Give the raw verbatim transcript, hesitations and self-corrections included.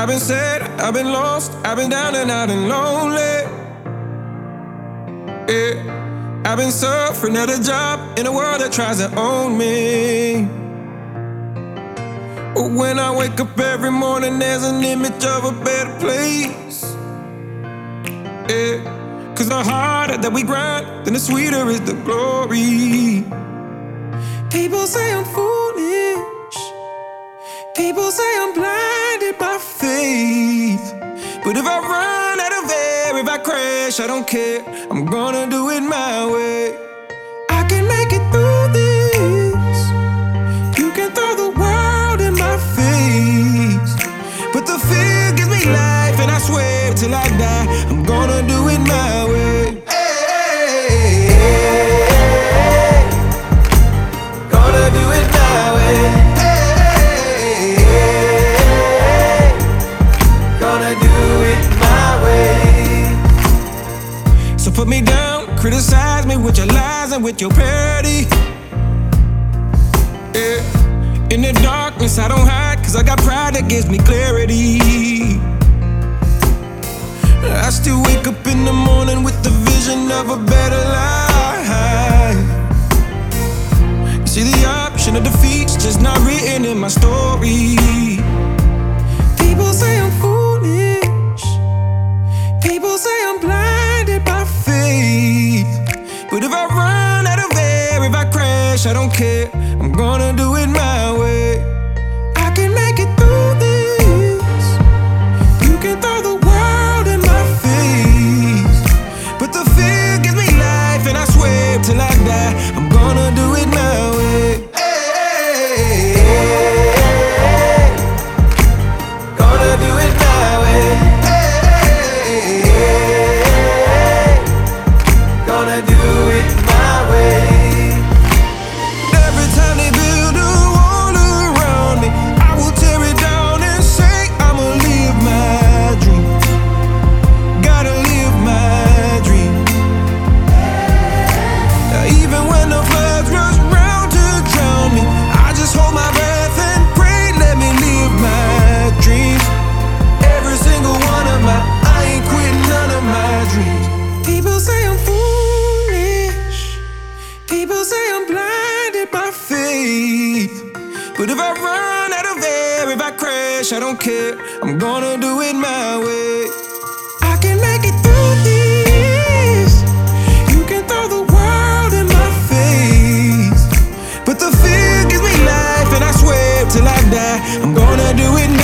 I've been sad, I've been lost, I've been down and out and lonely. Yeah, I've been suffering at a job in a world that tries to own me. But when I wake up every morning, there's an image of a better place. Yeah, cause the harder that we grind, then the sweeter is the glory. People say I'm foolish, people say I'm blinded by faith. But if I run out of air, if I crash, I don't care, I'm gonna do it my way. I can make it through this, you can throw the world in my face, but the fear gives me life, and I swear till I die, I'm gonna do it my way. So put me down, criticize me with your lies and with your parody. Yeah. In the darkness I don't hide, cause I got pride that gives me clarity. I still wake up in the morning with the vision of a better life. You see, the option of defeat's just not written in my story. People say I'm foolish, people say I'm blinded by faith. But if I run out of air, if I crash, I don't care, I'm gonna do it my way. I can make it through this, you can throw the world in my face, but the fear gives me life, and I swear till I die, I'm gonna do it my way. Gonna do it my way. Gonna do it my way. Every time they build a wall around me, I will tear it down and say I'ma live my dream. Gotta live my dream. Even when the floods rush round to drown me, I just hold my breath and pray, let me live my dreams. Every single one of my, I ain't quitting none of my dreams. People say I'm foolish, people say I'm blinded by faith. But if I run out of air, if I crash, I don't care, I'm gonna do it my way. I can make it through this, you can throw the world in my face, but the fear gives me life, and I swear till I die, I'm gonna do it now.